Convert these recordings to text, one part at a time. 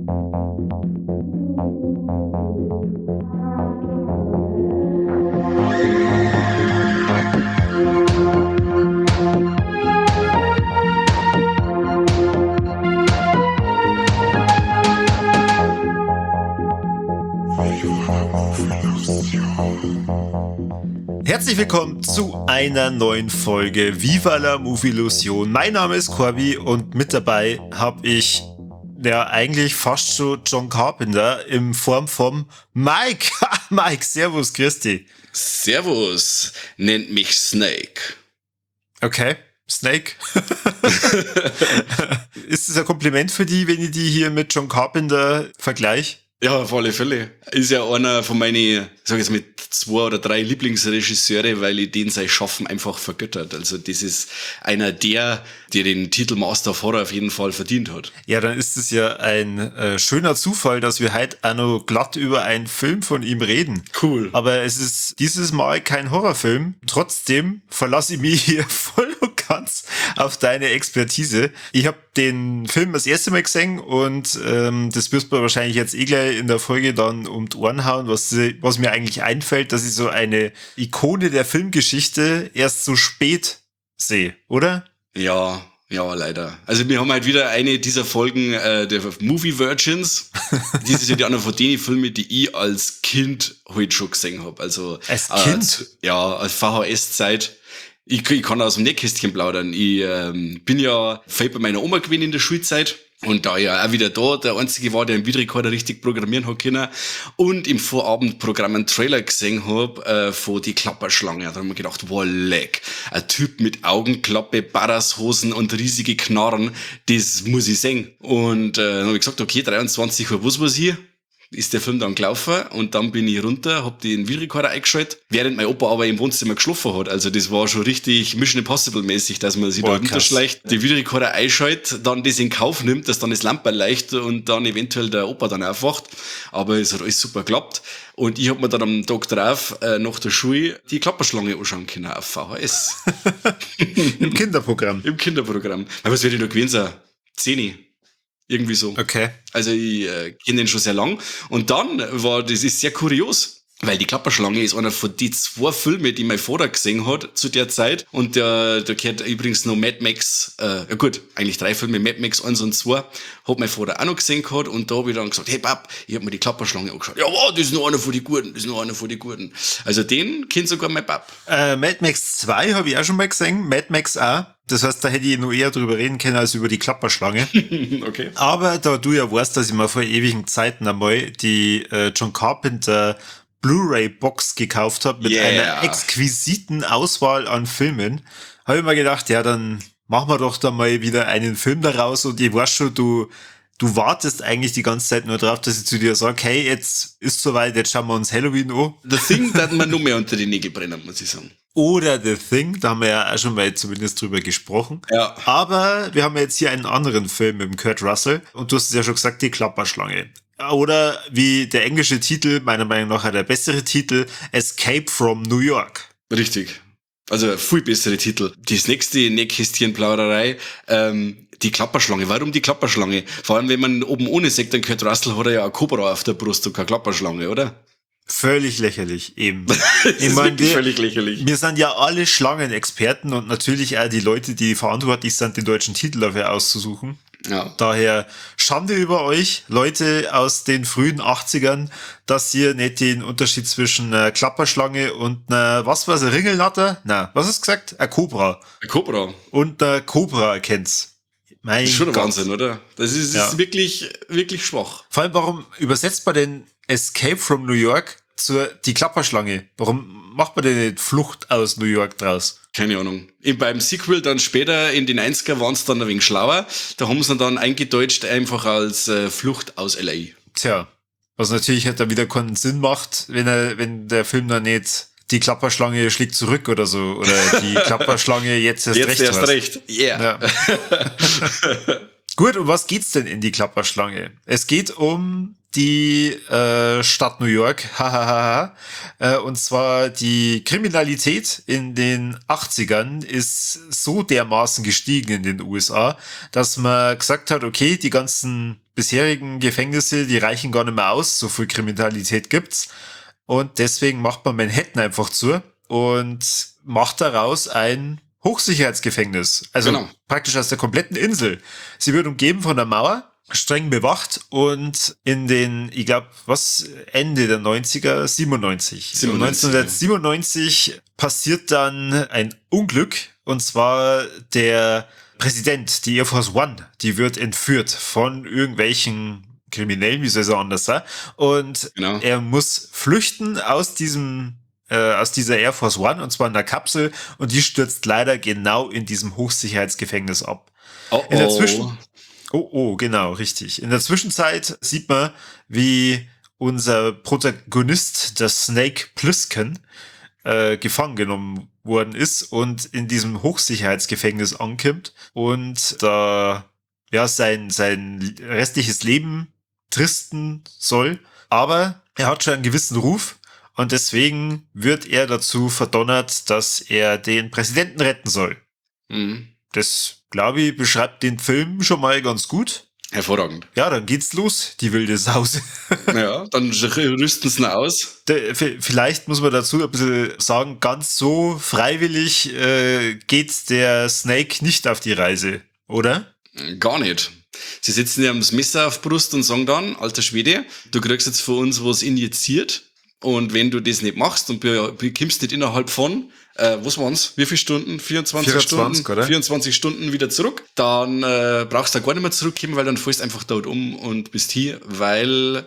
Herzlich willkommen zu einer neuen Folge Viva la Movielusion. Mein Name ist Corby und mit dabei habe ich eigentlich fast schon John Carpenter in Form vom Mike. Mike, servus, grüß dich. Servus, nennt mich Snake. Okay, Snake. Ist das ein Kompliment für die, wenn ich die hier mit John Carpenter vergleiche? Ja, auf alle Fälle. Ist ja einer von meinen, sag ich jetzt mit 2 oder 3 Lieblingsregisseure, weil ich den sein Schaffen einfach vergöttert. Also das ist einer der den Titel Master of Horror auf jeden Fall verdient hat. Ja, dann ist es ja ein schöner Zufall, dass wir heute auch noch glatt über einen Film von ihm reden. Cool. Aber es ist dieses Mal kein Horrorfilm. Trotzdem verlasse ich mich hier voll und ganz auf deine Expertise. Ich habe den Film das erste Mal gesehen und das wirst du wahrscheinlich jetzt gleich in der Folge dann um die Ohren hauen, was mir eigentlich einfällt, dass ich so eine Ikone der Filmgeschichte erst so spät sehe, oder? Ja, leider. Also wir haben halt wieder eine dieser Folgen der Movie Virgins. Das ist ja die andere von den Filmen, die ich als Kind heute schon gesehen habe. Also als Kind? Als VHS-Zeit. Ich kann aus dem Nähkästchen plaudern. Ich bin ja viel bei meiner Oma gewesen in der Schulzeit. Und da ja auch wieder da der Einzige war, der im Videorekorder richtig programmieren hat können und im Vorabendprogramm einen Trailer gesehen hab von Die Klapperschlange. Da haben wir gedacht, wow, leck. Ein Typ mit Augenklappe, Barashosen und riesige Knarren, das muss ich sehen. Und dann habe ich gesagt, okay, 23 Uhr, was hier? Ist der Film dann gelaufen und dann bin ich runter, hab den Videorekorder eingeschaltet, während mein Opa aber im Wohnzimmer geschlafen hat. Also das war schon richtig Mission Impossible mäßig, dass man sich da runterschleicht, den Videorekorder einschaltet, dann das in Kauf nimmt, dass dann das Lampe leuchtet und dann eventuell der Opa dann aufwacht. Aber es hat alles super geklappt. Und ich hab mir dann am Tag drauf nach der Schule die Klapperschlange anschauen können auf VHS. Im Kinderprogramm. Im Kinderprogramm. Aber was wird ich da gewesen sein? 10. Irgendwie so. Okay. Also ich kenne den schon sehr lang. Und dann das ist sehr kurios, weil Die Klapperschlange ist einer von die 2 Filme, die mein Vater gesehen hat zu der Zeit. Und da gehört übrigens noch Mad Max, eigentlich 3 Filme, Mad Max 1 und 2, hat mein Vater auch noch gesehen gehabt. Und da habe ich dann gesagt, hey Pap, ich habe mir Die Klapperschlange angeschaut. Ja, wow, das ist noch einer von die Guten, Also den kennt sogar mein Pap. Mad Max 2 habe ich auch schon mal gesehen, Mad Max auch. Das heißt, da hätte ich noch eher drüber reden können als über Die Klapperschlange. Okay. Aber da du ja weißt, dass ich mir vor ewigen Zeiten einmal die John Carpenter Blu-ray-Box gekauft habe mit einer exquisiten Auswahl an Filmen, habe ich mir gedacht, ja, dann machen wir doch da mal wieder einen Film daraus und ich weiß schon, du wartest eigentlich die ganze Zeit nur drauf, dass ich zu dir sage, hey, jetzt ist soweit, jetzt schauen wir uns Halloween an. The Thing, da hat man nur mehr unter die Nägel brennen, muss ich sagen. Oder The Thing, da haben wir ja auch schon mal zumindest drüber gesprochen. Ja. Aber wir haben jetzt hier einen anderen Film mit dem Kurt Russell und du hast es ja schon gesagt, Die Klapperschlange. Oder wie der englische Titel, meiner Meinung nach der bessere Titel, Escape from New York. Richtig. Also viel bessere Titel. Das nächste Nähkästchenplauderei, Die Klapperschlange. Warum die Klapperschlange? Vor allem, wenn man oben ohne sagt, dann Kurt Russell hat er ja eine Cobra auf der Brust und keine Klapperschlange, oder? Völlig lächerlich, eben. Ich meine, völlig lächerlich. Wir sind ja alle Schlangenexperten und natürlich auch die Leute, die verantwortlich sind, den deutschen Titel dafür auszusuchen. Ja. Daher Schande über euch, Leute aus den frühen 80ern, dass ihr nicht den Unterschied zwischen einer Klapperschlange und einer, was war's, eine Ringelnatter? Na, was hast du gesagt? Eine Cobra. Eine Cobra. Und eine Cobra erkennt's. Mein das ist schon ein Gott. Wahnsinn, oder? Das ist wirklich, wirklich schwach. Vor allem, warum übersetzt man den Escape from New York die Klapperschlange? Warum macht man denn nicht Flucht aus New York draus? Keine Ahnung. Beim Sequel dann später in den 90er waren es dann ein wenig schlauer. Da haben sie dann eingedeutscht einfach als Flucht aus LA. Tja, was natürlich halt dann wieder keinen Sinn macht, wenn der Film dann nicht Die Klapperschlange schlägt zurück oder so. Oder die Klapperschlange jetzt erst recht. Yeah. Ja. Gut, um was geht's denn in Die Klapperschlange? Es geht um die Stadt New York. Und zwar die Kriminalität in den 80ern ist so dermaßen gestiegen in den USA, dass man gesagt hat, okay, die ganzen bisherigen Gefängnisse, die reichen gar nicht mehr aus, so viel Kriminalität gibt's. Und deswegen macht man Manhattan einfach zu und macht daraus ein Hochsicherheitsgefängnis. Also praktisch aus der kompletten Insel. Sie wird umgeben von der Mauer, streng bewacht und in den, ich glaube, Ende der 90er, 97. 1997 passiert dann ein Unglück und zwar der Präsident, die Air Force One, die wird entführt von irgendwelchen Kriminellen, wie soll es auch anders sein, und er muss flüchten aus dieser Air Force One, und zwar in der Kapsel, und die stürzt leider genau in diesem Hochsicherheitsgefängnis ab. Genau, richtig. In der Zwischenzeit sieht man, wie unser Protagonist, der Snake Plissken, gefangen genommen worden ist und in diesem Hochsicherheitsgefängnis ankommt und da sein restliches Leben tristen soll. Aber er hat schon einen gewissen Ruf und deswegen wird er dazu verdonnert, dass er den Präsidenten retten soll. Mhm. Das, glaube ich, beschreibt den Film schon mal ganz gut. Hervorragend. Ja, dann geht's los, die wilde Sause. Ja, dann rüsten sie ihn aus. Vielleicht muss man dazu ein bisschen sagen, ganz so freiwillig geht der Snake nicht auf die Reise, oder? Gar nicht. Sie setzen ihm das Messer auf die Brust und sagen dann, alter Schwede, du kriegst jetzt von uns was injiziert und wenn du das nicht machst und bekommst nicht innerhalb von was waren's? Wie viele Stunden? 24 Stunden? Oder? 24 Stunden wieder zurück. Dann brauchst du da gar nicht mehr zurückkommen, weil dann fällst du einfach dort um und bist hier, weil,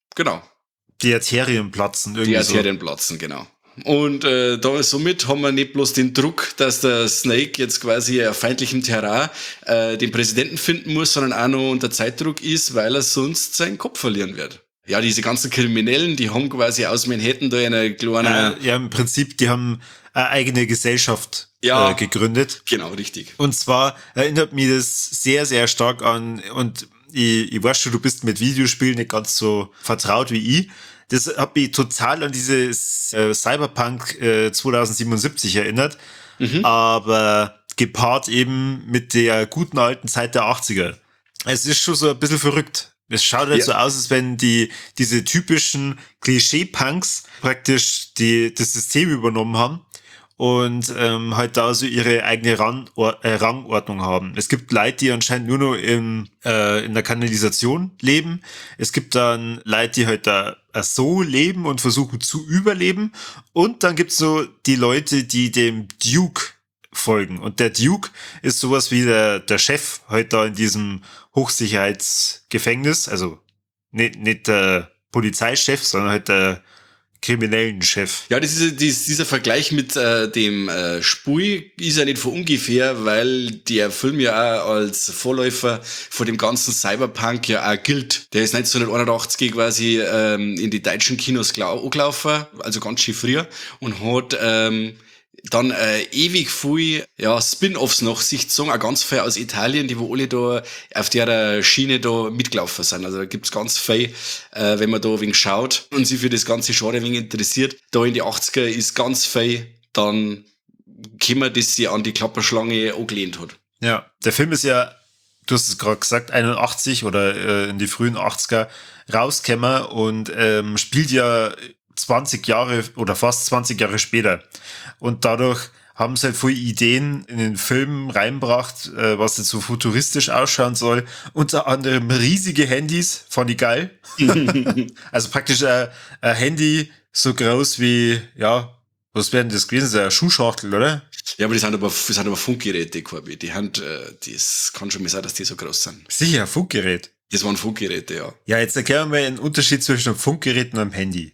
die Arterien platzen. Die Arterien platzen, genau. Und somit haben wir nicht bloß den Druck, dass der Snake jetzt quasi auf feindlichem Terrain den Präsidenten finden muss, sondern auch noch unter Zeitdruck ist, weil er sonst seinen Kopf verlieren wird. Ja, diese ganzen Kriminellen, die haben quasi aus Manhattan da eine kleine... ja, im Prinzip, die haben eine eigene Gesellschaft gegründet. Genau, richtig. Und zwar erinnert mich das sehr, sehr stark an, und ich weiß schon, du bist mit Videospielen nicht ganz so vertraut wie ich. Das hat mich total an dieses Cyberpunk 2077 erinnert, aber gepaart eben mit der guten alten Zeit der 80er. Es ist schon so ein bisschen verrückt. Es schaut halt so aus, als wenn diese typischen Klischee-Punks praktisch das System übernommen haben und halt da so ihre eigene Rangordnung haben. Es gibt Leute, die anscheinend nur noch in der Kanalisation leben. Es gibt dann Leute, die halt da so leben und versuchen zu überleben. Und dann gibt's so die Leute, die dem Duke folgen. Und der Duke ist sowas wie der Chef halt da in diesem Hochsicherheitsgefängnis. Also nicht der Polizeichef, sondern halt der kriminellen Chef. Ja, dieser Vergleich mit dem Spui ist ja nicht von ungefähr, weil der Film ja auch als Vorläufer von dem ganzen Cyberpunk ja auch gilt. Der ist 1981 quasi in die deutschen Kinos angelaufen, also ganz schön früher, und hat dann ewig viel Spin-Offs nach sich gezogen, auch ganz viel aus Italien, die wo alle da auf der Schiene da mitgelaufen sind. Also da gibt's ganz viel, wenn man da ein wenig schaut und sich für das ganze Genre ein wenig interessiert. Da in die 80er ist ganz viel dann gekommen, das sie an die Klapperschlange angelehnt hat. Ja, der Film ist ja, du hast es gerade gesagt, 81 oder in die frühen 80er rausgekommen und spielt ja 20 Jahre oder fast 20 Jahre später. Und dadurch haben sie halt viele Ideen in den Film reinbracht, was jetzt so futuristisch ausschauen soll. Unter anderem riesige Handys, fand ich geil. Also praktisch ein Handy so groß wie, was werden das gewesen sein? Eine Schuhschachtel, oder? Ja, aber das sind aber Funkgeräte, Corby. Das kann schon mal sein, dass die so groß sind. Sicher, ein Funkgerät. Das waren Funkgeräte, ja. Ja, jetzt erklären wir den Unterschied zwischen einem Funkgerät und einem Handy.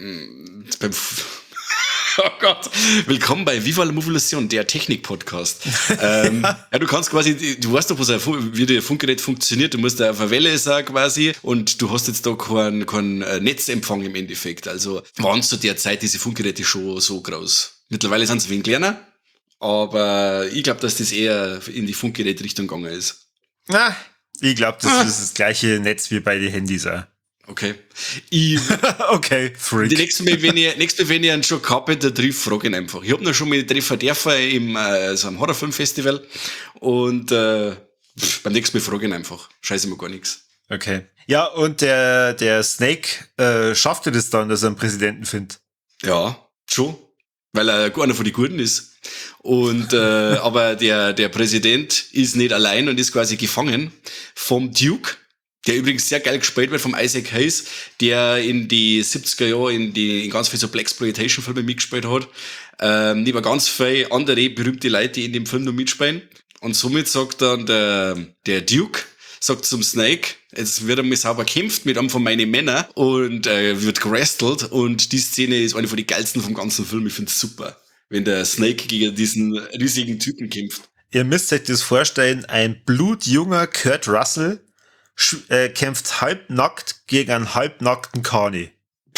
Oh Gott. Willkommen bei Viva la Movolution, der Technik-Podcast. Du kannst quasi, du weißt doch, wie der Funkgerät funktioniert. Du musst da auf eine Welle sein quasi und du hast jetzt da kein Netzempfang im Endeffekt. Also waren zu der Zeit diese Funkgeräte schon so groß. Mittlerweile sind sie ein wenig kleiner, aber ich glaube, dass das eher in die Funkgerätrichtung gegangen ist. Ich glaube, das ist das gleiche Netz wie bei den Handys auch. Okay. Ich, Okay, Freak. die nächste Mal, wenn ich einen Joe Carpenter triff, frage ihn einfach. Ich hab noch schon mal treffen dürfen im so einem Horrorfilmfestival und beim nächsten Mal frage ich ihn einfach. Scheiße mir gar nichts. Okay. Ja, und der Snake schaffte das dann, dass er einen Präsidenten findet. Ja, schon. Weil er einer von den Guten ist. Und aber der Präsident ist nicht allein und ist quasi gefangen vom Duke, der übrigens sehr geil gespielt wird vom Isaac Hayes, der in die 70er Jahre in ganz viel so Blaxploitation-Filme mitgespielt hat. Neben ganz viele andere berühmte Leute, die in dem Film noch mitspielen. Und somit sagt dann der Duke, sagt zum Snake, jetzt wird einmal sauber gekämpft mit einem von meinen Männern und wird gerestelt und die Szene ist eine von den geilsten vom ganzen Film. Ich find's super, wenn der Snake gegen diesen riesigen Typen kämpft. Ihr müsst euch das vorstellen, ein blutjunger Kurt Russell kämpft halbnackt gegen einen halbnackten Carney.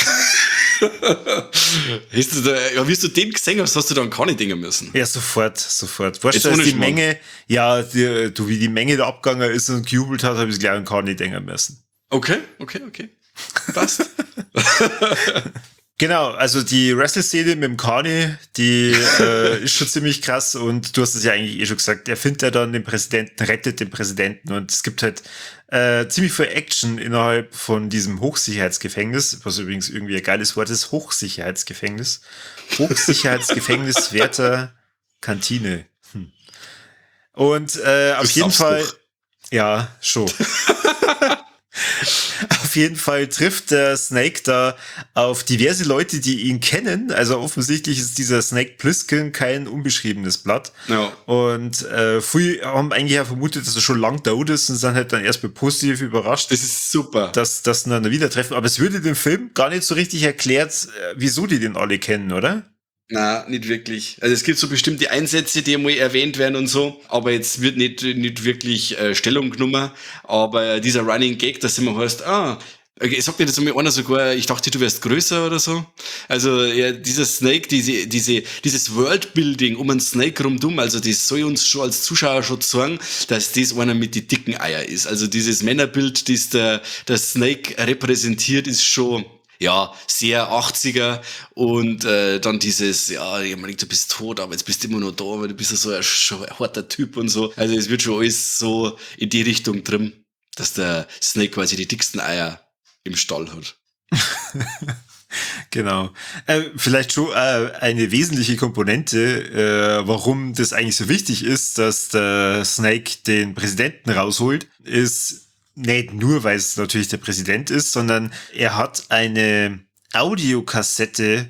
Wie du den gesehen hast, hast du dann Carney dingen müssen. Ja, sofort. Weißt du, die Menge, wie die Menge da abgegangen ist und gejubelt hat, habe ich gleich an Carney denken müssen. Okay. Passt. Genau, also die Wrestle-Szene mit dem Carney, die ist schon ziemlich krass und du hast es ja eigentlich eh schon gesagt, er findet ja dann den Präsidenten, rettet den Präsidenten und es gibt halt ziemlich viel Action innerhalb von diesem Hochsicherheitsgefängnis, was übrigens irgendwie ein geiles Wort ist, Hochsicherheitsgefängnis. Hochsicherheitsgefängnis Wärter Kantine. Und auf jeden Fall, ja, schon. Auf jeden Fall trifft der Snake da auf diverse Leute, die ihn kennen. Also offensichtlich ist dieser Snake Plissken kein unbeschriebenes Blatt. Ja. Und viele haben eigentlich auch vermutet, dass er schon lang tot ist und sind halt dann erstmal positiv überrascht. Das ist super. Dass dann wieder treffen. Aber es würde dem Film gar nicht so richtig erklärt, wieso die den alle kennen, oder? Na, nicht wirklich. Also es gibt so bestimmte Einsätze, die einmal erwähnt werden und so, aber jetzt wird nicht wirklich Stellung genommen. Aber dieser Running Gag, dass immer heißt, sagt dir das einmal einer sogar, ich dachte, du wärst größer oder so. Also ja, dieser Snake, dieses Worldbuilding um einen Snake rumdum, also das soll uns schon als Zuschauer schon sagen, dass das einer mit die dicken Eier ist. Also dieses Männerbild, das der Snake repräsentiert, ist schon ja, sehr 80er und dann dieses, ja, ich meine, du bist tot, aber jetzt bist du immer noch da, weil du bist ja so ein harter Typ und so. Also es wird schon alles so in die Richtung drin, dass der Snake quasi die dicksten Eier im Stall hat. Genau. Vielleicht schon eine wesentliche Komponente, warum das eigentlich so wichtig ist, dass der Snake den Präsidenten rausholt, ist nicht nur, weil es natürlich der Präsident ist, sondern er hat eine Audiokassette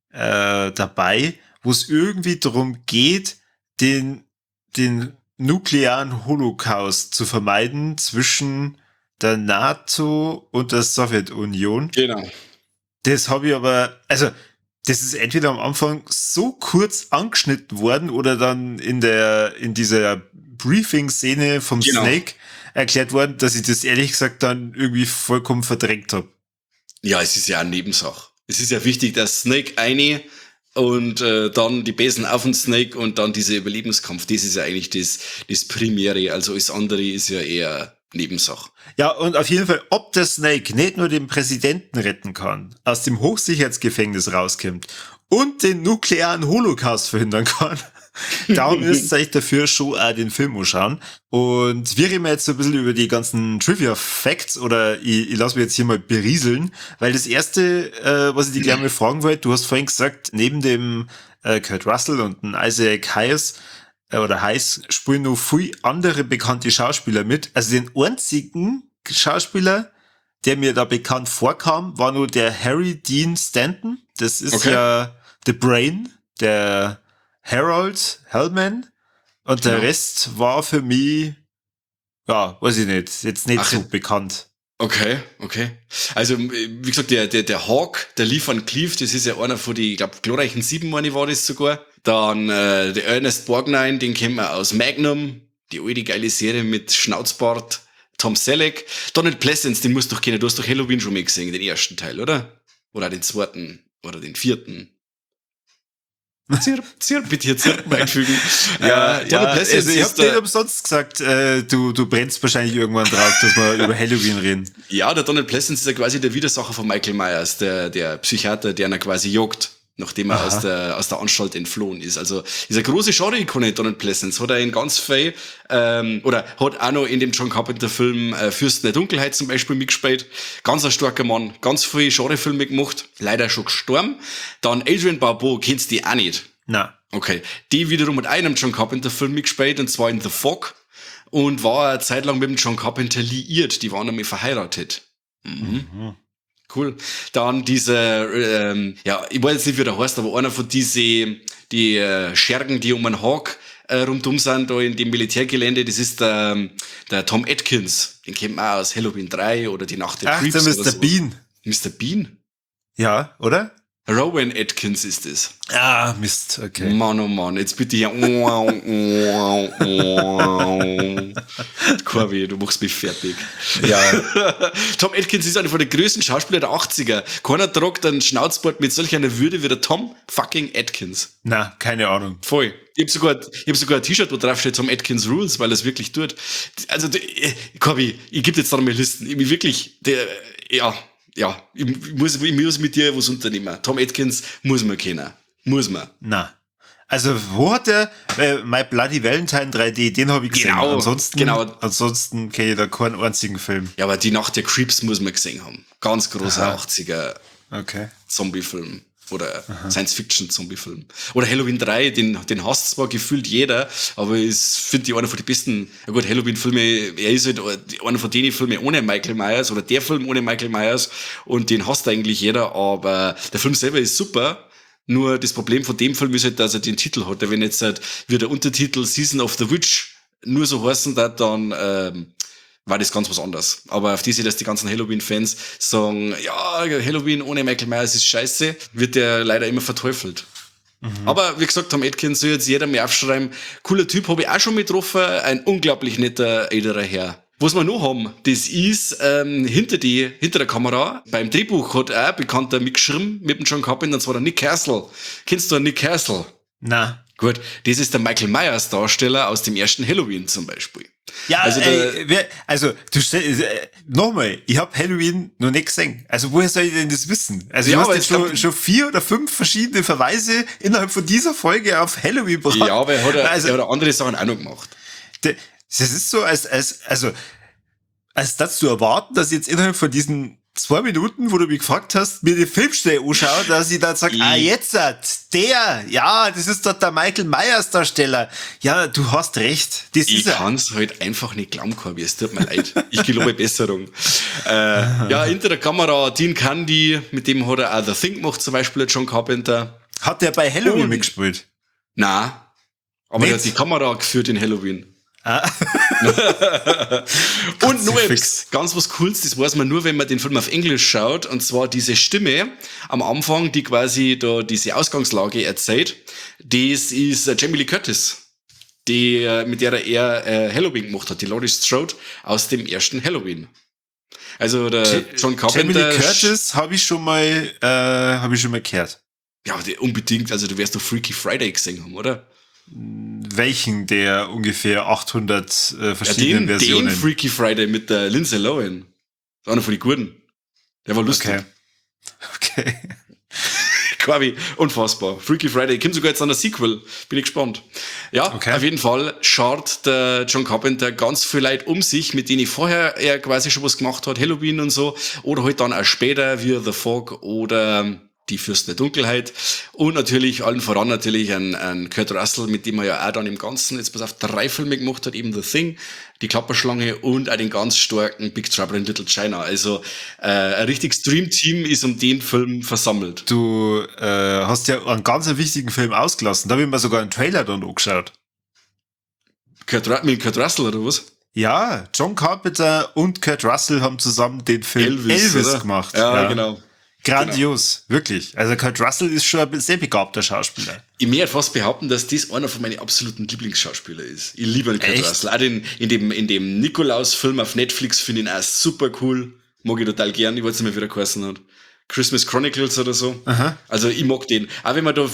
dabei, wo es irgendwie darum geht, den nuklearen Holocaust zu vermeiden zwischen der NATO und der Sowjetunion. Genau. Das habe ich aber, also das ist entweder am Anfang so kurz angeschnitten worden oder dann in dieser Briefing-Szene vom Snake erklärt worden, dass ich das ehrlich gesagt dann irgendwie vollkommen verdrängt habe. Ja, es ist ja eine Nebensache. Es ist ja wichtig, dass Snake eine und dann die Besen auf den Snake und dann dieser Überlebenskampf. Das ist ja eigentlich das Primäre. Also alles andere ist ja eher Nebensache. Ja, und auf jeden Fall, ob der Snake nicht nur den Präsidenten retten kann, aus dem Hochsicherheitsgefängnis rauskommt und den nuklearen Holocaust verhindern kann, darum müsst ihr euch dafür schon auch den Film anschauen. Und wir reden jetzt so ein bisschen über die ganzen Trivia-Facts oder ich lasse mich jetzt hier mal berieseln, weil das erste, was ich dich gleich mal fragen wollte, du hast vorhin gesagt, neben dem Kurt Russell und dem Isaac Hayes spielen noch viele andere bekannte Schauspieler mit. Also den einzigen Schauspieler, der mir da bekannt vorkam, war nur der Harry Dean Stanton. Das ist ja The Brain, der Harold Hellman. Und der Rest war für mich, ja, weiß ich nicht, jetzt nicht so bekannt. Okay. Also, wie gesagt, der Hawk, der Lee Van Cleef, das ist ja einer von die, ich glaube, glorreichen 7 meine war das sogar. Dann der Ernest Borgnine, den kennen wir aus Magnum, die alte geile Serie mit Schnauzbart. Tom Selleck. Donald Pleasence, den musst du doch kennen. Du hast doch Halloween schon mal gesehen, den ersten Teil, oder? Oder den zweiten, oder den vierten. Bitte hier Zirpen einfügen. Donald Pleasence, also ich hab dir umsonst gesagt, du brennst wahrscheinlich irgendwann drauf, dass wir über Halloween reden. Ja, der Donald Pleasence ist ja quasi der Widersacher von Michael Myers, der Psychiater, der ihn quasi jagt, nachdem er aus der Anstalt entflohen ist. Also ist eine große Genre-Ikone, Donald Pleasence. Hat er in ganz viel, oder hat auch noch in dem John Carpenter-Film Fürsten der Dunkelheit zum Beispiel mitgespielt. Ganz ein starker Mann, ganz viele Genrefilme gemacht, leider schon gestorben. Dann Adrienne Barbeau, kennst du die auch nicht? Na. Okay. Die wiederum hat einem John Carpenter-Film mitgespielt, und zwar in The Fog, und war eine Zeit lang mit dem John Carpenter liiert. Die waren nämlich verheiratet. Cool. Dann diese, ich weiß jetzt nicht, wie der heißt, aber einer von die Schergen, die um einen Hawk rundum sind, da in dem Militärgelände, das ist der Tom Atkins. Den kennt man auch aus Halloween 3 oder die Nacht der Creeps. Ach, der Mr. Bean. Mr. Bean? Ja, oder? Rowan Atkins ist es. Ah, Mist, okay. Mann, oh Mann, jetzt bitte hier. Corby, du machst mich fertig. Ja. Tom Atkins ist einer von den größten Schauspielern der 80er. Keiner tragt einen Schnauzbart mit solch einer Würde wie der Tom fucking Atkins. Na, keine Ahnung. Voll. Ich hab sogar ein T-Shirt, wo drauf steht Tom Atkins Rules, weil er es wirklich tut. Also, Corby, ich gebe jetzt da noch mal Listen. Ich wirklich, ich muss mit dir was unternehmen. Tom Atkins muss man kennen. Muss man. Na. Also, wo hat der My Bloody Valentine 3D, den habe ich gesehen. Ansonsten kenne ich da keinen einzigen Film. Ja, aber die Nacht der Creeps muss man gesehen haben. Ganz großer 80er Zombie-Film. Oder Science-Fiction-Zombie-Film. Oder Halloween 3, den hasst zwar gefühlt jeder, aber ist, finde ich, einer von den besten, ja gut, Halloween-Filme, er ist halt einer von denen Filme ohne Michael Myers, oder der Film ohne Michael Myers, und den hasst eigentlich jeder, aber der Film selber ist super. Nur das Problem von dem Film ist halt, dass er den Titel hat. Wenn jetzt halt wie der Untertitel Season of the Witch nur so heißen darf, dann war das ganz was anderes. Aber auf diese, dass die ganzen Halloween-Fans sagen, ja, Halloween ohne Michael Myers ist scheiße, wird der leider immer verteufelt. Aber wie gesagt, Tom Atkins soll jetzt jeder mehr aufschreiben. Cooler Typ, habe ich auch schon mit getroffen, ein unglaublich netter älterer Herr. Was wir noch haben, das ist hinter der Kamera. Beim Drehbuch hat auch ein Bekannter mitgeschrieben mit dem John Carpenter, und zwar der Nick Castle. Kennst du den Nick Castle? Na. Gut, das ist der Michael Myers Darsteller aus dem ersten Halloween zum Beispiel. Ja, also nochmal, ich habe Halloween noch nicht gesehen. Also woher soll ich denn das wissen? Also ja, du hast jetzt schon 4 oder 5 verschiedene Verweise innerhalb von dieser Folge auf Halloween gebracht. Ja, aber er hat andere Sachen auch noch gemacht. Das ist so, als das zu erwarten, dass jetzt innerhalb von diesen 2 Minuten, wo du mich gefragt hast, mir die Filmstelle anschaue, dass ich dann sage, das ist doch der Michael Myers Darsteller. Ja, du hast recht. Ich kann's halt einfach nicht glauben, Corby. Es tut mir leid. Ich gelobe Besserung. Hinter der Kamera Dean Candy, mit dem hat er auch The Thing gemacht, zum Beispiel John Carpenter. Hat der bei Halloween mitgespielt? Nein. Aber er hat die Kamera geführt in Halloween. Und noch etwas, ganz was Cooles, das weiß man nur, wenn man den Film auf Englisch schaut, und zwar diese Stimme am Anfang, die quasi da diese Ausgangslage erzählt, das ist Jamie Lee Curtis, mit der er Halloween gemacht hat, die Laurie Strode aus dem ersten Halloween. Also der John Carpenter. Jamie Lee Curtis habe ich schon mal gehört. Ja, unbedingt, also du wirst doch Freaky Friday gesehen haben, oder? Welchen der ungefähr 800 verschiedenen Versionen? Den Freaky Friday mit der Lindsay Lohan. Das war einer von den Guten. Der war lustig. Okay. Corby, unfassbar. Freaky Friday. Kommt sogar jetzt an der Sequel. Bin ich gespannt. Ja, auf jeden Fall schaut der John Carpenter ganz viel Leute um sich, mit denen er quasi schon was gemacht hat, Halloween und so. Oder halt dann auch später, wie The Fog oder die Fürsten der Dunkelheit. Und natürlich, allen voran natürlich ein Kurt Russell, mit dem er ja auch dann im Ganzen, jetzt pass auf, 3 Filme gemacht hat, eben The Thing, die Klapperschlange und auch den ganz starken Big Trouble in Little China. Also ein richtiges Dream-Team ist um den Film versammelt. Du hast ja einen ganz wichtigen Film ausgelassen. Da habe ich mir sogar einen Trailer dann angeschaut. Mit Kurt Russell oder was? Ja, John Carpenter und Kurt Russell haben zusammen den Film Elvis gemacht. Ja, genau. Grandios, wirklich. Also Kurt Russell ist schon ein sehr begabter Schauspieler. Ich möchte fast behaupten, dass das einer von meinen absoluten Lieblingsschauspieler ist. Ich liebe Kurt Russell. Auch in dem Nikolaus-Film auf Netflix finde ich ihn auch super cool. Mag ich total gern. Ich weiß nicht mehr, wie der geheißen hat. Christmas Chronicles oder so. Aha. Also ich mag den. Auch wenn man da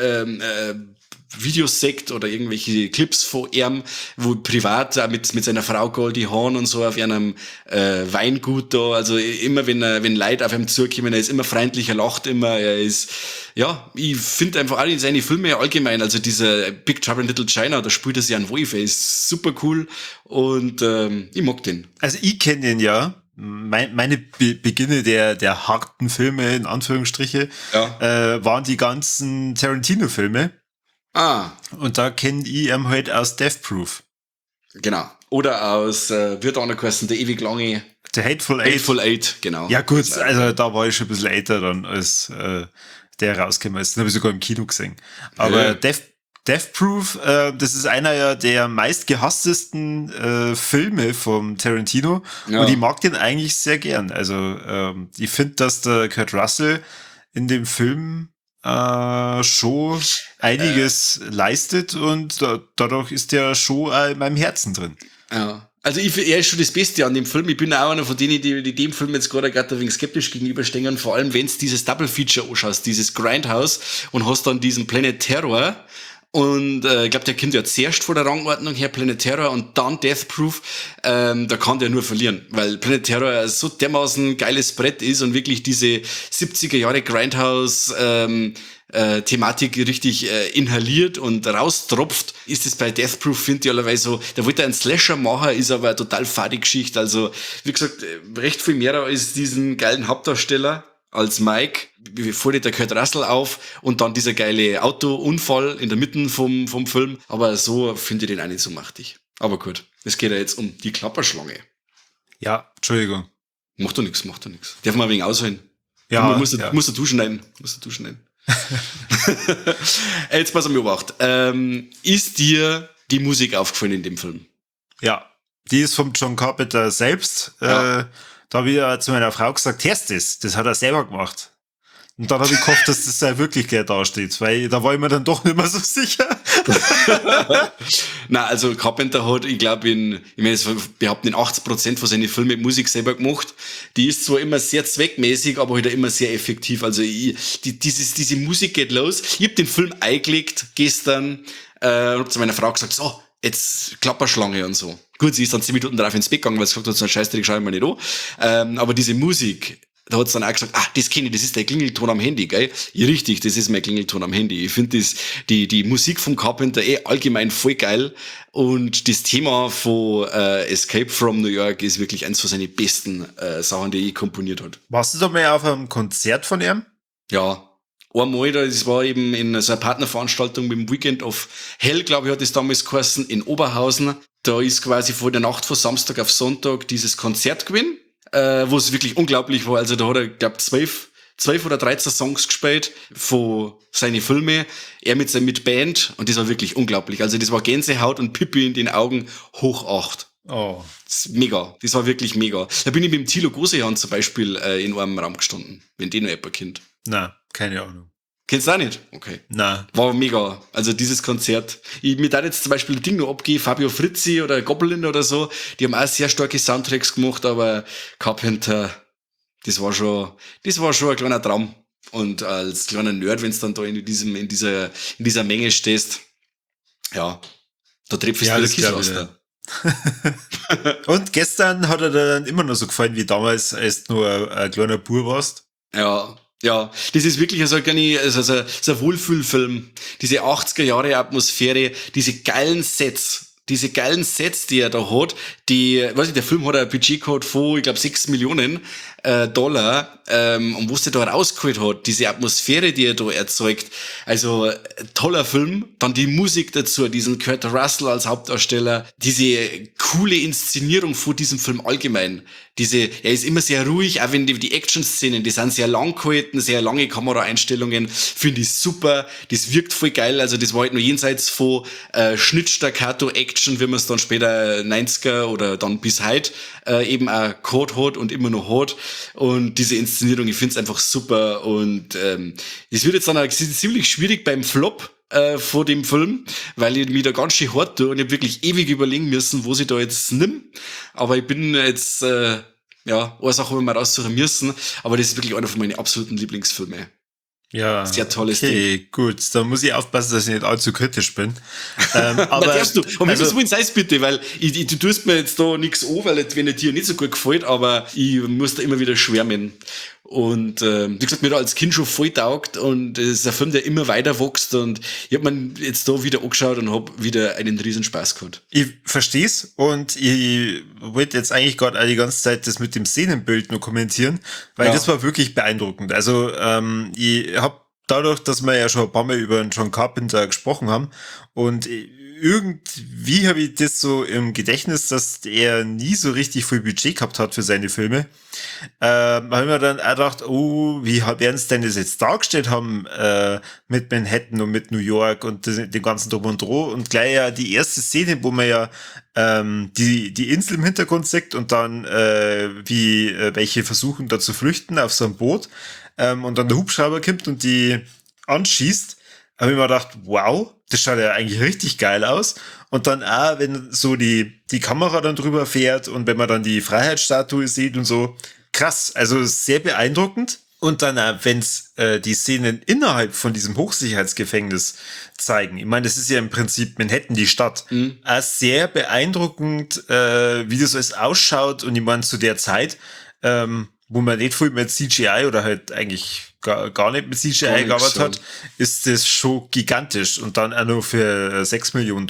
Videos sagt oder irgendwelche Clips von ihm, wo privat auch mit seiner Frau Goldie Hawn und so auf einem Weingut da, also immer wenn Leute auf ihm zukommen, er ist immer freundlich, er lacht immer, er ist, ja, ich finde einfach alle seine Filme allgemein, also dieser Big Trouble in Little China, da spielt er sich an Wolf, er ist super cool und ich mag den. Also ich kenne den ja. Meine Beginne der harten Filme, in Anführungsstriche, waren die ganzen Tarantino-Filme. Ah. Und da kenne ich ihn halt aus Death Proof. Genau. Oder aus, wird auch noch geheißen, der ewig lange The Hateful Eight. Hateful Eight, genau. Ja gut, also da war ich schon ein bisschen älter dann, als der rausgekommen ist. Den habe ich sogar im Kino gesehen. Aber Death Proof, das ist einer ja der meistgehasstesten Filme vom Tarantino. Ja. Und ich mag den eigentlich sehr gern. Also ich finde, dass der Kurt Russell in dem Film schon einiges leistet und dadurch ist der schon in meinem Herzen drin. Ja. Also er ist schon das Beste an dem Film. Ich bin auch einer von denen, die dem Film jetzt gerade ein wenig skeptisch gegenüberstehen. Vor allem, wenn du dieses Double Feature anschaust, dieses Grindhouse und hast dann diesen Planet Terror. Und ich glaube, der kommt ja zuerst vor der Rangordnung her, Planet Terror und dann Death Proof. Da kann der nur verlieren, weil Planet Terror so dermaßen geiles Brett ist und wirklich diese 70er Jahre Grindhouse Thematik richtig inhaliert und raustropft, ist es bei Death Proof, finde ich allerweise so, da wollte er einen Slasher machen, ist aber eine total fade Geschichte. Also, wie gesagt, recht viel mehr als diesen geilen Hauptdarsteller als Mike, fällt der Kurt Russell auf und dann dieser geile Autounfall in der Mitte vom Film. Aber so finde ich den auch nicht so machtig. Aber gut, es geht ja jetzt um die Klapperschlange. Ja, Entschuldigung. Macht doch nichts. Darf man ein wenig ausholen? Ja. Muss der Duschen nehmen. Jetzt pass auf mich Obacht. Ist dir die Musik aufgefallen in dem Film? Ja, die ist vom John Carpenter selbst. Ja. Da habe ich ja zu meiner Frau gesagt, hörst das hat er selber gemacht. Und dann habe ich gehofft, dass das da wirklich gleich dasteht, weil da war ich mir dann doch nicht mehr so sicher. Na, also Carpenter hat, ich glaube, es behaupten in 80% von seinen Filmen mit Musik selber gemacht. Die ist zwar immer sehr zweckmäßig, aber halt auch immer sehr effektiv. Also diese Musik geht los. Ich habe den Film eingelegt gestern und habe zu meiner Frau gesagt, so, jetzt Klapperschlange und so. Gut, sie ist dann 10 Minuten darauf ins Bett gegangen, weil sie gesagt hat, so ein Scheißdreck schau ich mir nicht an. Aber diese Musik, da hat sie dann auch gesagt, das kenne ich, das ist der Klingelton am Handy, gell? Ja, richtig, das ist mein Klingelton am Handy. Ich finde die Musik vom Carpenter allgemein voll geil. Und das Thema von Escape from New York ist wirklich eins von seinen besten Sachen, die er komponiert hat. Warst du da mal auf einem Konzert von ihm? Ja. Einmal, das war eben in so einer Partnerveranstaltung mit dem Weekend of Hell, glaube ich, hat es damals geheißen, in Oberhausen. Da ist quasi vor der Nacht von Samstag auf Sonntag dieses Konzert gewesen, wo es wirklich unglaublich war. Also da hat er, glaube ich, 12 oder 13 Songs gespielt von seinen Filmen, er mit Band, und das war wirklich unglaublich. Also das war Gänsehaut und Pippi in den Augen hoch 8. Oh. Das ist mega. Das war wirklich mega. Da bin ich mit dem Thilo Gosehan zum Beispiel in einem Raum gestanden, wenn den noch jemand kennt. Na, keine Ahnung. Kennst du auch nicht? Okay. Na. War mega. Also dieses Konzert. Mir da jetzt zum Beispiel ein Ding noch abgehen, Fabio Frizzi oder Goblin oder so, die haben auch sehr starke Soundtracks gemacht, aber Carpenter, das war schon ein kleiner Traum. Und als kleiner Nerd, wenn du dann da in dieser Menge stehst, ja, da trifft es wieder Kiss aus da. Und gestern hat er dann immer noch so gefallen wie damals, als du nur ein kleiner Bub warst. Ja, das ist wirklich so ein Wohlfühlfilm. Diese 80er Jahre Atmosphäre, diese geilen Sets, die er da hat, der Film hat ein Budgetcode von, ich glaube, 6 Millionen Dollar, und was der da rausgeholt hat, diese Atmosphäre, die er da erzeugt, also toller Film, dann die Musik dazu, diesen Kurt Russell als Hauptdarsteller, diese coole Inszenierung von diesem Film allgemein, er ist immer sehr ruhig, auch wenn die Action-Szenen, die sind sehr lang gehalten, sehr lange Kameraeinstellungen, finde ich super, das wirkt voll geil, also das war halt nur jenseits von Schnitt-Staccato-Action, wie man es dann später 90er oder dann bis heute eben auch gehabt hat und immer noch hat. Und diese Inszenierung, ich finde es einfach super. Und es wird jetzt dann auch ziemlich schwierig beim Flop vor dem Film, weil ich mich da ganz schön hart tue und ich habe wirklich ewig überlegen müssen, wo sie da jetzt nimm. Aber ich bin jetzt Ja, eine Sache haben wir mal raussuchen müssen, aber das ist wirklich einer von meinen absoluten Lieblingsfilmen. Ja, sehr tolles Ding. Gut, dann muss ich aufpassen, dass ich nicht allzu kritisch bin. Aber darfst du, um Himmels Willen, sei's bitte, weil du tust mir jetzt da nichts an, weil wenn er dir nicht so gut gefällt, aber ich muss da immer wieder schwärmen. Und wie gesagt, mir da als Kind schon voll taugt und es ist ein Film, der immer weiter wächst und ich habe mir jetzt da wieder angeschaut und habe wieder einen riesen Spaß gehabt. Ich versteh's und ich wollte jetzt eigentlich gerade die ganze Zeit das mit dem Szenenbild nur kommentieren, weil das war wirklich beeindruckend. Also ich habe dadurch, dass wir ja schon ein paar Mal über John Carpenter gesprochen haben und irgendwie habe ich das so im Gedächtnis, dass er nie so richtig viel Budget gehabt hat für seine Filme. Haben wir dann auch gedacht, oh, wie werden es denn das jetzt dargestellt haben mit Manhattan und mit New York und dem ganzen Drum und Droh und gleich ja die erste Szene, wo man ja die Insel im Hintergrund sieht und dann wie welche versuchen da zu flüchten auf so einem Boot und dann der Hubschrauber kommt und die anschießt, habe ich mir gedacht, wow, das schaut ja eigentlich richtig geil aus. Und dann auch, wenn so die Kamera dann drüber fährt und wenn man dann die Freiheitsstatue sieht und so, krass, also sehr beeindruckend. Und dann, wenn's die Szenen innerhalb von diesem Hochsicherheitsgefängnis zeigen, ich meine, das ist ja im Prinzip Manhattan, die Stadt, sehr beeindruckend, wie das alles ausschaut. Und ich meine, zu der Zeit, wo man nicht viel mit CGI oder halt eigentlich gar nicht mit CGI gearbeitet hat, ist das schon gigantisch. Und dann auch nur für $6 Millionen.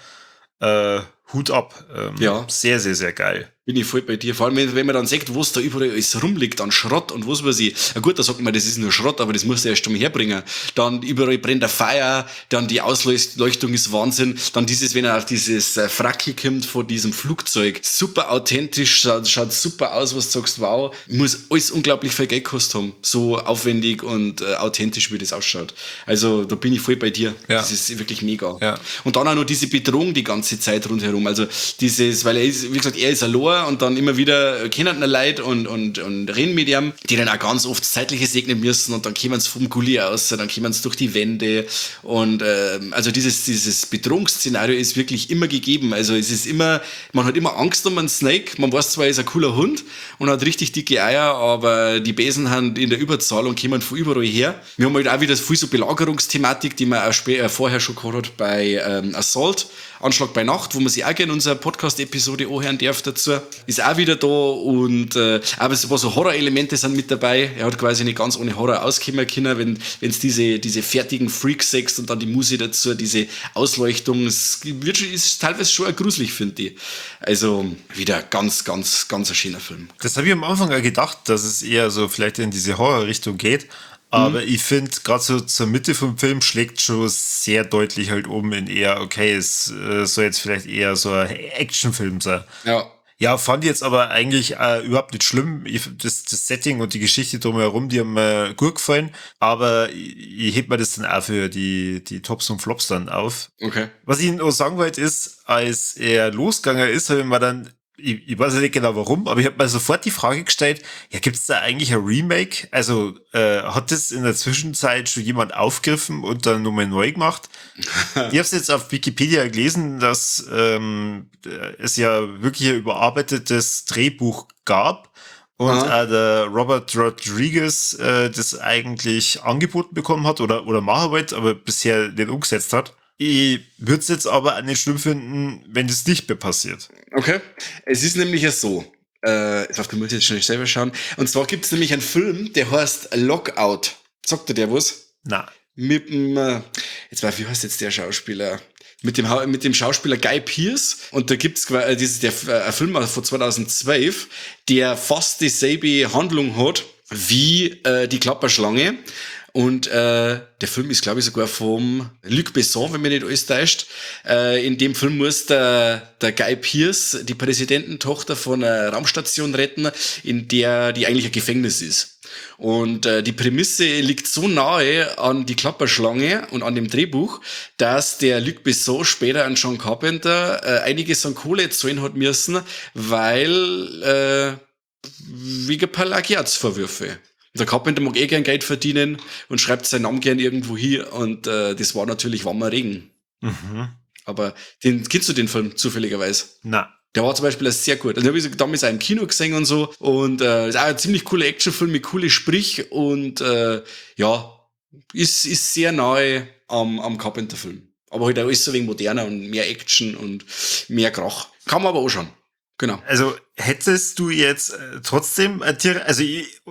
Hut ab. Ja. Sehr, sehr, sehr geil. Bin ich voll bei dir. Vor allem, wenn man dann sieht, was da überall alles rumliegt an Schrott und was weiß ich. Ja gut, da sagt man, das ist nur Schrott, aber das musst du erst mal herbringen. Dann überall brennt der Feuer, dann die Ausleuchtung ist Wahnsinn. Dann wenn er auf dieses Fracki kommt von diesem Flugzeug. Super authentisch, schaut super aus, was du sagst, wow. Muss alles unglaublich viel Geld gekostet haben. So aufwendig und authentisch, wie das ausschaut. Also, da bin ich voll bei dir. Ja. Das ist wirklich mega. Ja. Und dann auch noch diese Bedrohung die ganze Zeit rundherum. Also, weil er ist, wie gesagt, er ist allein und dann immer wieder kennen Leute und reden mit ihm, die dann auch ganz oft das Zeitliche segnen müssen und dann kommen sie vom Gully aus, dann kommen sie durch die Wände und also dieses Bedrohungsszenario ist wirklich immer gegeben. Also es ist immer, man hat immer Angst um einen Snake, man weiß zwar, er ist ein cooler Hund und hat richtig dicke Eier, aber die Besen haben in der Überzahl und kommen von überall her. Wir haben halt auch wieder viel so Belagerungsthematik, die man auch vorher schon gehabt hat bei Assault, Anschlag bei Nacht, wo man sich auch gerne in unserer Podcast-Episode anhören darf dazu. Ist auch wieder da und aber so Horror-Elemente sind mit dabei. Er hat quasi nicht ganz ohne Horror auskommen können, wenn es diese fertigen Freaks sechst und dann die Musik dazu, diese Ausleuchtung. Es ist teilweise schon gruselig, finde ich. Also wieder ganz, ganz, ganz ein schöner Film. Das habe ich am Anfang auch gedacht, dass es eher so vielleicht in diese Horror-Richtung geht. Aber ich finde, gerade so zur Mitte vom Film schlägt schon sehr deutlich halt in eher, okay, es soll jetzt vielleicht eher so ein Actionfilm sein. Ja. Ja, fand ich jetzt aber eigentlich überhaupt nicht schlimm. Das Setting und die Geschichte drumherum, die haben mir gut gefallen. Aber ich heb mir das dann auch für die Tops und Flops dann auf. Okay. Was ich noch sagen wollte ist, als er losgegangen ist, habe ich mir dann, ich weiß ja nicht genau warum, aber ich habe mir sofort die Frage gestellt, ja, gibt's da eigentlich ein Remake? Also hat das in der Zwischenzeit schon jemand aufgegriffen und dann nochmal neu gemacht? Ich habe es jetzt auf Wikipedia gelesen, dass es ja wirklich ein überarbeitetes Drehbuch gab und auch der Robert Rodriguez das eigentlich angeboten bekommen hat oder machen wollte, aber bisher nicht umgesetzt hat. Ich würde es jetzt aber auch nicht schlimm finden, wenn das nicht mehr passiert. Okay. Es ist nämlich ja so. Du musst jetzt schnell selber schauen. Und zwar gibt es nämlich einen Film, der heißt Lockout. Sagt dir der was? Na. Mit dem, wie heißt jetzt der Schauspieler? Mit dem Schauspieler Guy Pearce. Und da gibt's ein Film von 2012, der fast dieselbe Handlung hat wie die Klapperschlange. Und der Film ist, glaube ich, sogar vom Luc Besson, wenn mich nicht alles täuscht. In dem Film muss der Guy Pearce die Präsidententochter von einer Raumstation retten, die eigentlich ein Gefängnis ist. Und die Prämisse liegt so nahe an die Klapperschlange und an dem Drehbuch, dass der Luc Besson später an John Carpenter einiges an Kohle zahlen hat müssen, weil wegen Plagiatsvorwürfe. Der Carpenter mag gern Geld verdienen und schreibt seinen Namen gern irgendwo hin und das war natürlich warmer Regen. Mhm. Aber kennst du den Film zufälligerweise? Na. Der war zum Beispiel sehr gut. Also, den habe ich damals auch im Kino gesehen und so. Und ist auch ein ziemlich cooler Actionfilm mit coole Sprich und ja, ist sehr nahe am Carpenter-Film. Aber halt auch ist so ein wenig moderner und mehr Action und mehr Krach. Kann man aber auch schon. Genau. Also hättest du jetzt trotzdem, also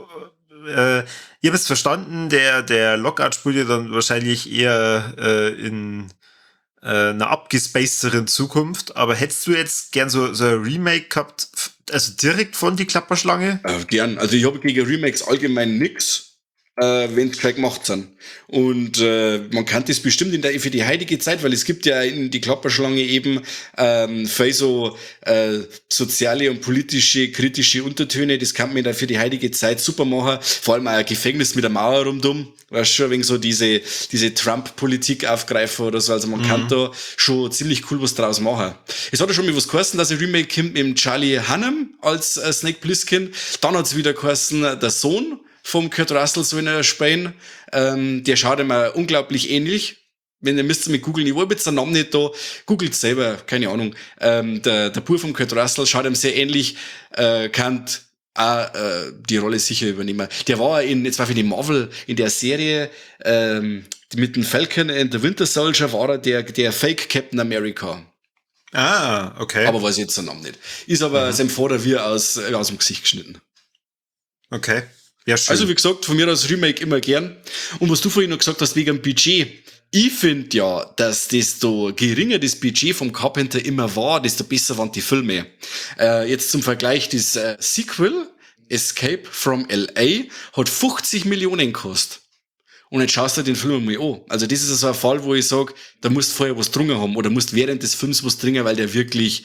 ihr habt es verstanden, der Lockhart spielt ja dann wahrscheinlich eher in einer abgespacederen Zukunft, aber hättest du jetzt gern so ein Remake gehabt, also direkt von die Klapperschlange? Gern. Also ich habe gegen Remakes allgemein nix, wenn gescheit gemacht sind. Und man kann das bestimmt für die heutige Zeit, weil es gibt ja in die Klapperschlange eben viel so soziale und politische, kritische Untertöne, das kann man da für die heutige Zeit super machen. Vor allem auch ein Gefängnis mit der Mauer rundum. Weißt schon, wegen so diese Trump-Politik aufgreifen oder so. Also man kann da schon ziemlich cool was draus machen. Es hat ja schon mal was geheißen, dass ein Remake kommt mit dem Charlie Hunnam als Snake Plissken. Dann hat es wieder geheißen, der Sohn vom Kurt Russell soll er spielen. Der schaut immer unglaublich ähnlich. Wenn ihr müsst mit googeln, ich habe jetzt den Namen nicht da, googelt selber, keine Ahnung. Der Bub vom Kurt Russell schaut ihm sehr ähnlich, kann auch die Rolle sicher übernehmen. Der war jetzt war für die Marvel in der Serie mit dem Falcon and the Winter Soldier war er der Fake Captain America. Ah, okay. Aber weiß jetzt den Namen nicht. Ist aber sein Vater wie aus dem Gesicht geschnitten. Okay. Ja, schön. Also wie gesagt, von mir aus Remake immer gern. Und was du vorhin noch gesagt hast wegen dem Budget, ich finde ja, dass desto geringer das Budget vom Carpenter immer war, desto besser waren die Filme. Jetzt zum Vergleich, das Sequel, Escape from L.A., hat 50 Millionen gekostet. Und jetzt schaust du den Film mal an. Also das ist so ein Fall, wo ich sage, da musst du vorher was drungen haben oder musst während des Films was dringen, weil der wirklich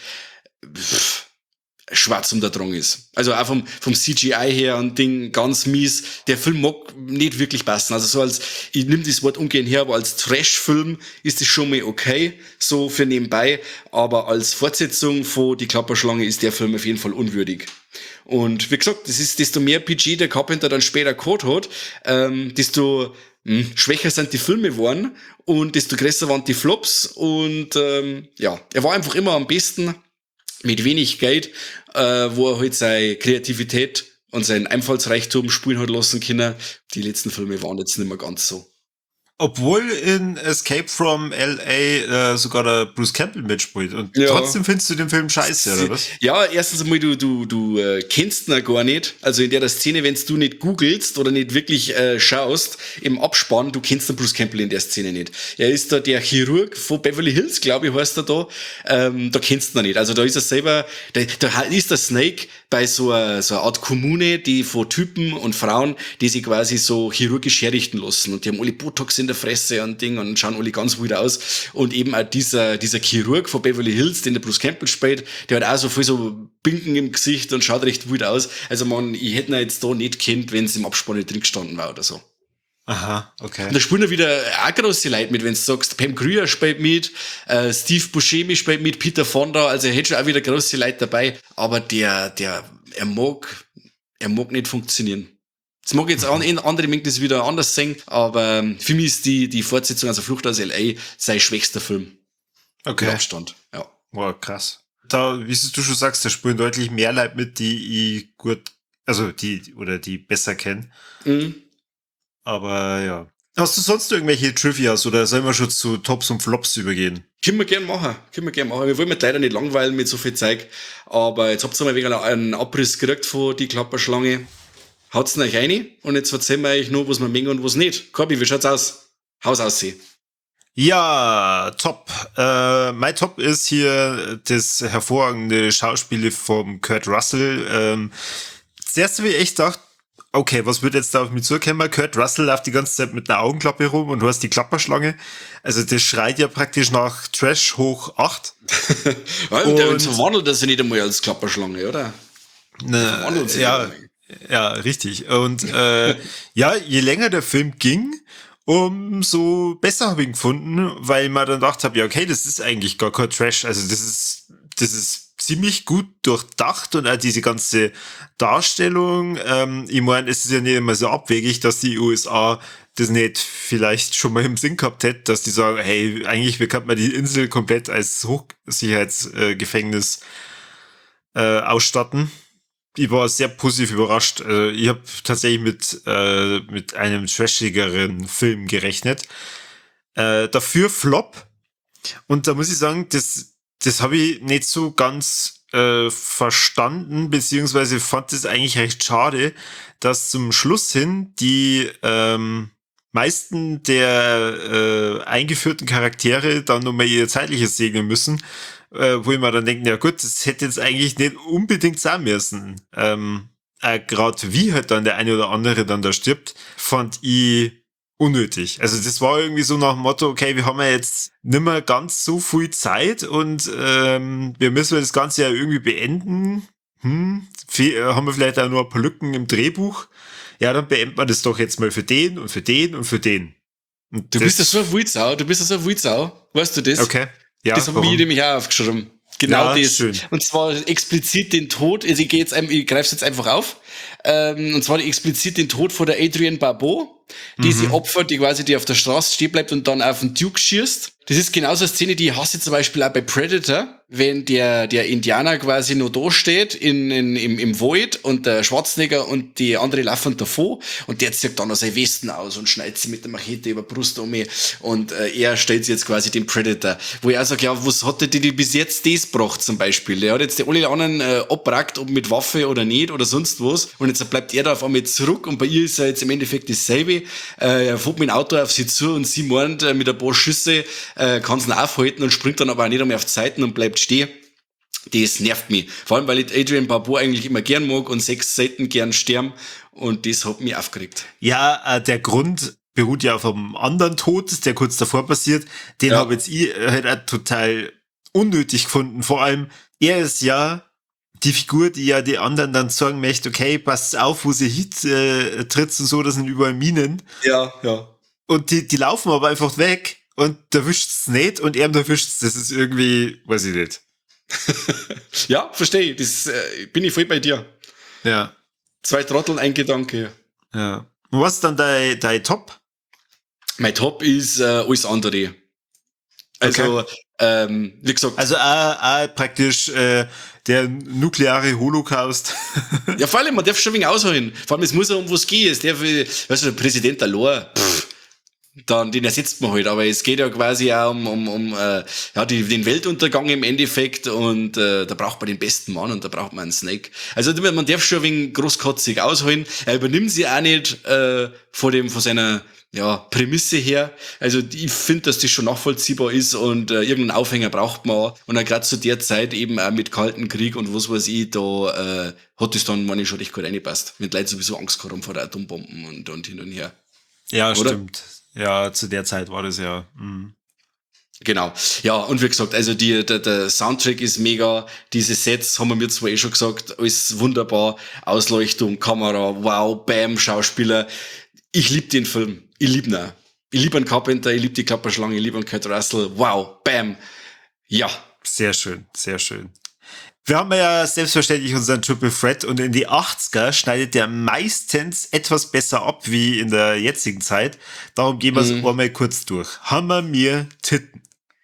schwarz um der Drang ist. Also auch vom CGI her und Ding ganz mies. Der Film mag nicht wirklich passen. Also so als, ich nehme das Wort ungern her, aber als Trash-Film ist das schon mal okay, so für nebenbei. Aber als Fortsetzung von Die Klapperschlange ist der Film auf jeden Fall unwürdig. Und wie gesagt, das ist, desto mehr PG der Carpenter dann später gehabt hat, desto schwächer sind die Filme geworden und desto größer waren die Flops. Und ja, er war einfach immer am besten mit wenig Geld, wo er halt seine Kreativität und seinen Einfallsreichtum spielen hat lassen können. Die letzten Filme waren jetzt nicht mehr ganz so. Obwohl in Escape from L.A. Sogar der Bruce Campbell mitspielt. Und Ja. trotzdem findest du den Film scheiße, oder was? Ja, erstens einmal, du kennst ihn gar nicht. Also in der Szene, wenn du nicht googelst oder nicht wirklich schaust, im Abspann, du kennst den Bruce Campbell in der Szene nicht. Er ist da der Chirurg von Beverly Hills, glaube ich, heißt er da. Da kennst du ihn nicht. Also da ist er selber, da ist der Snake bei so einer Art Kommune, die von Typen und Frauen, die sich quasi so chirurgisch herrichten lassen. Und die haben alle Botox in der Fresse und Ding und schauen alle ganz wild aus. Und eben auch dieser Chirurg von Beverly Hills, den der Bruce Campbell spielt, der hat auch so viel so Binken im Gesicht und schaut recht wild aus. Also ich hätte ihn jetzt da nicht kennt, wenn es im Abspann nicht drin gestanden war oder so. Aha, okay. Und da spielen ja wieder auch große Leute mit, wenn du sagst, Pam Grier spielt mit, Steve Buscemi spielt mit, Peter Fonda, also er hätte schon auch wieder große Leute dabei, aber er mag nicht funktionieren. Das mag jetzt andere mögen das wieder anders sehen, aber für mich ist die Fortsetzung, also Flucht aus L.A., sein schwächster Film. Okay. Mit Abstand, ja. Wow, krass. Da, wie du schon sagst, da spielen deutlich mehr Leute mit, die ich gut, also die besser kennen. Mhm. Aber ja. Hast du sonst irgendwelche Trivias oder sollen wir schon zu Tops und Flops übergehen? Können wir gern machen. Wir wollen mit leider nicht langweilen mit so viel Zeug, aber jetzt habt ihr mal wieder einen Abriss gekriegt von die Klapperschlange. Haut's euch rein und jetzt erzählen wir euch nur, was wir mengen und was nicht. Corby, wie schaut's aus? Haus aussehen. Ja, top. Mein Top ist hier das hervorragende Schauspiel vom Kurt Russell. Das erste, wie ich echt dachte, okay, was wird jetzt da auf mich zukommen? Kurt Russell läuft die ganze Zeit mit einer Augenklappe rum und du hast die Klapperschlange. Also das schreit ja praktisch nach Trash hoch 8. Der verwandelt das ja nicht einmal als Klapperschlange, oder? Ja, richtig. Und ja, je länger der Film ging, umso besser habe ich ihn gefunden, weil man dann gedacht habe, ja, okay, das ist eigentlich gar kein Trash. Also das ist ziemlich gut durchdacht und auch diese ganze Darstellung. Ich meine, es ist ja nicht immer so abwegig, dass die USA das nicht vielleicht schon mal im Sinn gehabt hätte, dass die sagen, hey, eigentlich kann man die Insel komplett als Hochsicherheitsgefängnis ausstatten. Ich war sehr positiv überrascht. Ich habe tatsächlich mit einem trashigeren Film gerechnet. Dafür Flop. Und da muss ich sagen, das habe ich nicht so ganz verstanden, beziehungsweise fand es eigentlich recht schade, dass zum Schluss hin die meisten der eingeführten Charaktere dann nochmal ihr zeitliches segnen müssen, wo ich mir dann denke, ja gut, das hätte jetzt eigentlich nicht unbedingt sein müssen. Gerade wie halt dann der eine oder andere dann da stirbt, fand ich unnötig. Also das war irgendwie so nach dem Motto, okay, wir haben ja jetzt nimmer ganz so viel Zeit und wir müssen das Ganze ja irgendwie beenden. Haben wir vielleicht auch nur ein paar Lücken im Drehbuch? Ja, dann beenden wir das doch jetzt mal für den und für den und für den. Und du bist ja so ein Wildsau, weißt du das? Okay. Ja, das habe ich nämlich auch aufgeschrieben. Genau ja, das. Schön. Und zwar explizit den Tod, also ich greife es jetzt einfach auf, und zwar explizit den Tod von der Adrienne Barbeau, die sie opfert, die auf der Straße stehen bleibt und dann auf den Duke schießt. Das ist genauso eine Szene, die ich hasse zum Beispiel auch bei Predator, wenn der Indianer quasi noch da steht im Wald und der Schwarzenegger und die andere laufen davor und der zieht dann noch seine Westen aus und schneidet sie mit der Machete über die Brust um und er stellt sie jetzt quasi den Predator. Wo ich auch sage, ja, was hat der die bis jetzt das gebracht zum Beispiel? Der hat jetzt die alle anderen abbrackt, ob mit Waffe oder nicht oder sonst was und jetzt bleibt er da auf einmal zurück und bei ihr ist er jetzt im Endeffekt dasselbe. Er fährt mit dem Auto auf sie zu und sie meint mit ein paar Schüsse kann sie ihn aufhalten und springt dann aber auch nicht einmal auf die Seiten und bleibt stehen. Das nervt mich. Vor allem, weil ich Adrienne Barbeau eigentlich immer gern mag und 6 Seiten gern sterben und das hat mich aufgeregt. Ja, der Grund beruht ja auf einem anderen Tod, der kurz davor passiert. Den habe jetzt ich halt auch total unnötig gefunden. Vor allem, er ist ja die Figur, die ja die anderen dann sagen möchte, okay, passt auf, wo sie tritt und so, das sind überall Minen. Ja. Und die laufen aber einfach weg und da erwischt's nicht und er erwischt's. Das ist irgendwie, weiß ich nicht. Ja, verstehe. Das bin ich voll bei dir. Ja. 2 Trotteln, ein Gedanke. Ja. Und was ist dann dein Top? Mein Top ist alles andere. Also, okay. Wie gesagt. Also praktisch der nukleare Holocaust. Ja, vor allem, man darf schon ein wenig ausholen. Vor allem, es muss ja um was gehen. Es darf, weißt du, der Präsident allein, dann den ersetzt man halt. Aber es geht ja quasi auch um den Weltuntergang im Endeffekt und da braucht man den besten Mann und da braucht man einen Snake. Also man darf schon ein wenig großkotzig ausholen. Er übernimmt sie auch nicht von seiner Prämisse her. Also ich finde, dass das schon nachvollziehbar ist und irgendeinen Aufhänger braucht man auch. Und dann gerade zu der Zeit eben auch mit Kalten Krieg und was weiß ich, da hat das dann, meine ich, schon recht gut reingepasst. Wenn die Leute sowieso Angst gehabt haben vor der Atombomben und hin und her. Ja, oder? Stimmt. Ja, zu der Zeit war das ja. Genau. Ja, und wie gesagt, also der Soundtrack ist mega. Diese Sets haben wir zwar schon gesagt, alles wunderbar. Ausleuchtung, Kamera, wow, bam, Schauspieler. Ich liebe den Film. Ich liebe ihn auch. Ich liebe einen Carpenter, ich liebe die Klapperschlange, ich liebe einen Kurt Russell. Wow, bam. Ja. Sehr schön, sehr schön. Wir haben ja selbstverständlich unseren Triple Threat und in die 80er schneidet der meistens etwas besser ab wie in der jetzigen Zeit. Darum gehen wir es einmal kurz durch. Hammer mir Titten.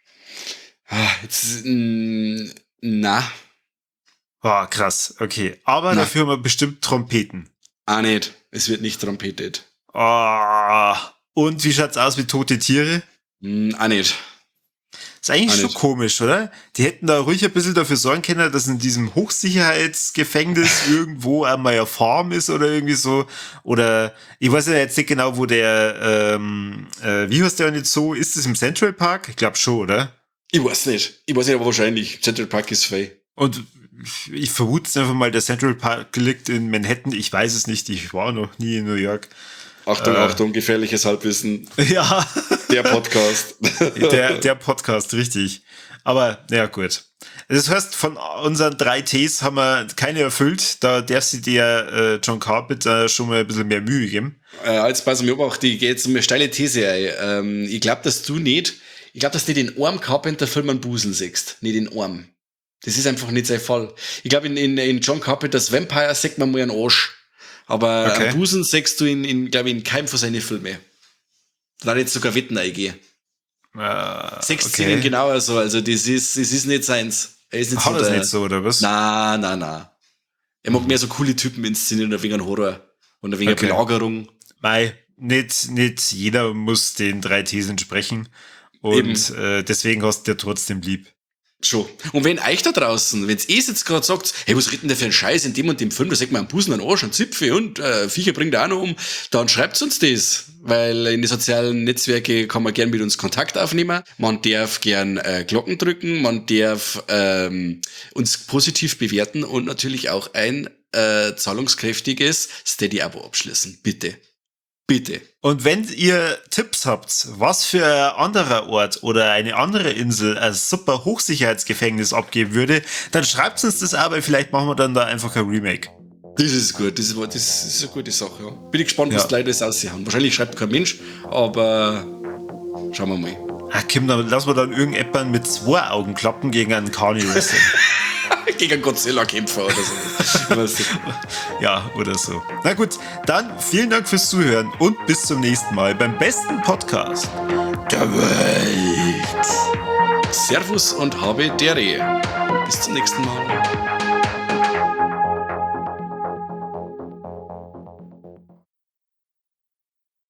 Na. Oh, krass, okay. Aber dafür haben wir bestimmt Trompeten. Ah, nicht. Es wird nicht trompetet. Oh. Und wie schaut's aus mit tote Tiere? Auch nicht. Ist eigentlich schon komisch, oder? Die hätten da ruhig ein bisschen dafür sorgen können, dass in diesem Hochsicherheitsgefängnis irgendwo einmal eine Farm ist oder irgendwie so. Oder ich weiß ja jetzt nicht genau, wo der, wie heißt der denn jetzt so? Ist es im Central Park? Ich glaube schon, oder? Ich weiß nicht, aber wahrscheinlich. Central Park ist frei. Und ich vermute es einfach mal, der Central Park liegt in Manhattan. Ich weiß es nicht, ich war noch nie in New York. Achtung, gefährliches Halbwissen. Ja. Der Podcast. Der Podcast, richtig. Aber, ja, gut. Das heißt, von unseren 3 Ts haben wir keine erfüllt. Da darf sie dir John Carpenter schon mal ein bisschen mehr Mühe geben. Jetzt pass mir auf, die geht jetzt um eine steile These ein. Ich glaube, dass du nicht in einem Carpenter-Film einen Busen siehst. Nicht in einem. Das ist einfach nicht sein Fall. Ich glaube, in John Carpenters Vampire sagt man mal einen Arsch. Aber einen Busen siehst du in keinem von seinen Filmen. Da jetzt sogar Wetten eingehen. Sechs Szenen genauer so, also das ist nicht seins. Er ist nicht Hat so das nicht so, oder was? Na. Er mag mehr so coole Typen inszenieren, ein wenig an Horror und ein wenig Belagerung. Mei, nicht jeder muss den 3 Ts entsprechen. Und deswegen hast du dir trotzdem lieb. Schon. Und wenn euch da draußen, wenn's jetzt gerade sagt, hey, was redet denn der für ein Scheiß in dem und dem Film, da sagt man einen Busen, einen Arsch, einen Zipfel und Viecher bringt er auch noch um, dann schreibt uns das, weil in die sozialen Netzwerke kann man gern mit uns Kontakt aufnehmen, man darf gern Glocken drücken, man darf uns positiv bewerten und natürlich auch ein zahlungskräftiges Steady-Abo abschließen. Bitte. Und wenn ihr Tipps habt, was für ein anderer Ort oder eine andere Insel ein super Hochsicherheitsgefängnis abgeben würde, dann schreibt uns das auch, weil vielleicht machen wir dann da einfach ein Remake. Das ist gut, das ist eine gute Sache, ja. Bin ich gespannt, was die Leute das aussehen. Wahrscheinlich schreibt kein Mensch, aber schauen wir mal. Ach Kim, dann lassen wir dann irgendjemanden mit 2 Augenklappen gegen einen Carney wresteln. Gegen einen Godzilla-Kämpfer oder so. Ja, oder so. Na gut, dann vielen Dank fürs Zuhören und bis zum nächsten Mal beim besten Podcast der Welt. Servus und habe Dere. Bis zum nächsten Mal.